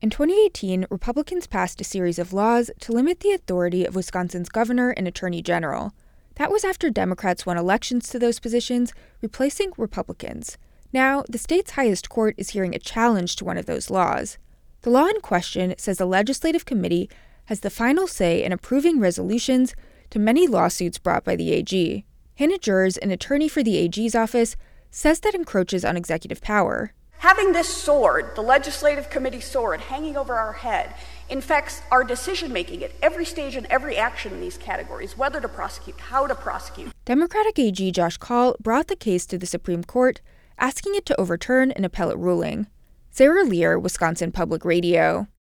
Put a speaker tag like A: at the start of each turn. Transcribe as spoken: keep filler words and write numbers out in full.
A: In twenty eighteen, Republicans passed a series of laws to limit the authority of Wisconsin's governor and attorney general. That was after Democrats won elections to those positions, replacing Republicans. Now, the state's highest court is hearing a challenge to one of those laws. The law in question says the legislative committee has the final say in approving resolutions to many lawsuits brought by the A G. Hannah Jers, an attorney for the A G's office, says that encroaches on executive power.
B: Having this sword, the legislative committee sword, hanging over our head, infects our decision-making at every stage and every action in these categories, whether to prosecute, how to prosecute.
A: Democratic A G Josh Kaul brought the case to the Supreme Court, asking it to overturn an appellate ruling. Sarah Lear, Wisconsin Public Radio.